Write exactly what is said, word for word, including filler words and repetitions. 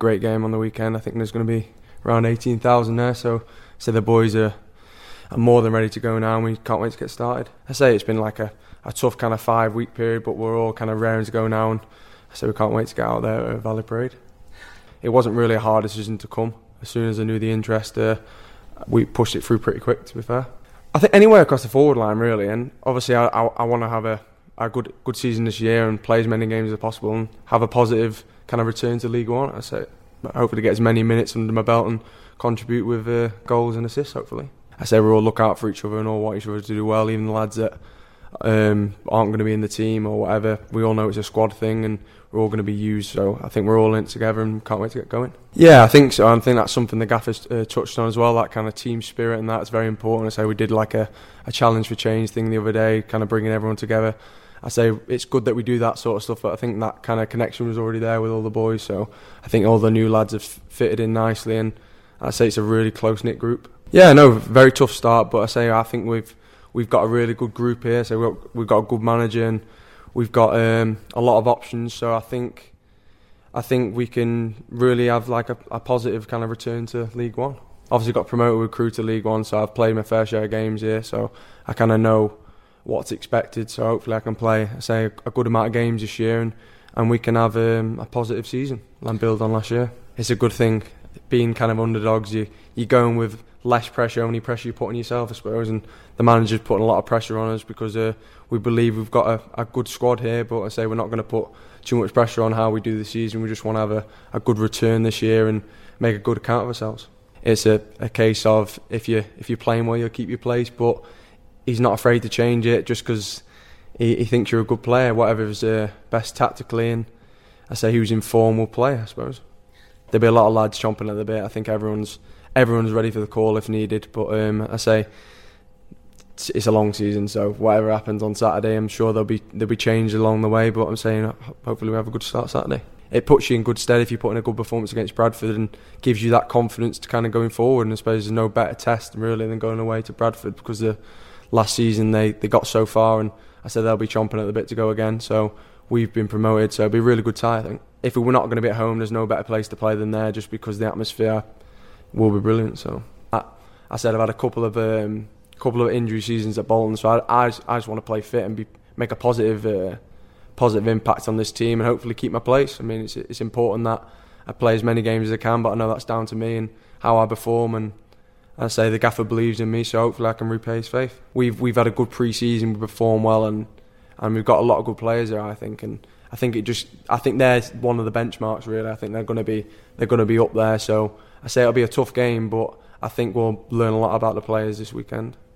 great game on the weekend. I think there's going to be around eighteen thousand there, so so the boys are, are more than ready to go now, and we can't wait to get started. I say it's been like a, a tough kind of five week period, but we're all kind of raring to go now, and so we can't wait to get out there at Valley Parade. It wasn't really a hard decision to come. As soon as I knew the interest, uh, we pushed it through pretty quick, to be fair. I think anywhere across the forward line, really, and obviously I, I, I want to have a, a good good season this year and play as many games as possible and have a positive kind of return to League One. I say, hopefully get as many minutes under my belt and contribute with uh, goals and assists, hopefully. I say we all look out for each other and all want each other to do well, even the lads that um, aren't going to be in the team or whatever. We all know it's a squad thing and we're all going to be used, so I think we're all in it together and can't wait to get going. Yeah, I think so. I think that's something the gaffer's uh, touched on as well, that kind of team spirit, and that's very important. I say we did like a, a challenge for change thing the other day, kind of bringing everyone together. I say it's good that we do that sort of stuff, but I think that kind of connection was already there with all the boys, so I think all the new lads have fitted in nicely, and I say it's a really close-knit group. Yeah, no, very tough start, but I say I think we've we've got a really good group here, so we've got, we've got a good manager and we've got um, a lot of options, so I think I think we can really have like a, a positive kind of return to League One. Obviously got promoted with Crewe to League One, so I've played my fair share of games here, so I kind of know what's expected, so hopefully I can play, say, a good amount of games this year and, and we can have um, a positive season and build on last year. It's a good thing, being kind of underdogs, you, you're going with less pressure, only pressure you put on yourself, I suppose, and the manager's putting a lot of pressure on us because uh, we believe we've got a, a good squad here, but I say we're not going to put too much pressure on how we do the season. We just want to have a, a good return this year and make a good account of ourselves. It's a, a case of if, you, if you're playing well, you'll keep your place, but he's not afraid to change it just because he, he thinks you're a good player, whatever is uh, best tactically, and I say who's in form will play, I suppose. There'll be a lot of lads chomping at the bit. I think everyone's everyone's ready for the call if needed, but um, I say it's, it's a long season, so whatever happens on Saturday, I'm sure there'll be there'll be change along the way, but I'm saying hopefully we have a good start Saturday. It puts you in good stead if you put in a good performance against Bradford and gives you that confidence to kind of going forward, and I suppose there's no better test really than going away to Bradford because the last season they, they got so far, and I said they'll be chomping at the bit to go again, so we've been promoted, so it'll be a really good tie, I think. If we were not going to be at home, there's no better place to play than there, just because the atmosphere will be brilliant. So I, I said I've had a couple of um, couple of injury seasons at Bolton, so I, I, just, I just want to play fit and be, make a positive uh, positive impact on this team and hopefully keep my place. I mean, it's it's important that I play as many games as I can, but I know that's down to me and how I perform, and I say the gaffer believes in me, so hopefully I can repay his faith. We've we've had a good pre-season, we perform well, and and we've got a lot of good players there, I think, and I think it just I think they're one of the benchmarks really. I think they're going to be they're going to be up there. So I say it'll be a tough game, but I think we'll learn a lot about the players this weekend.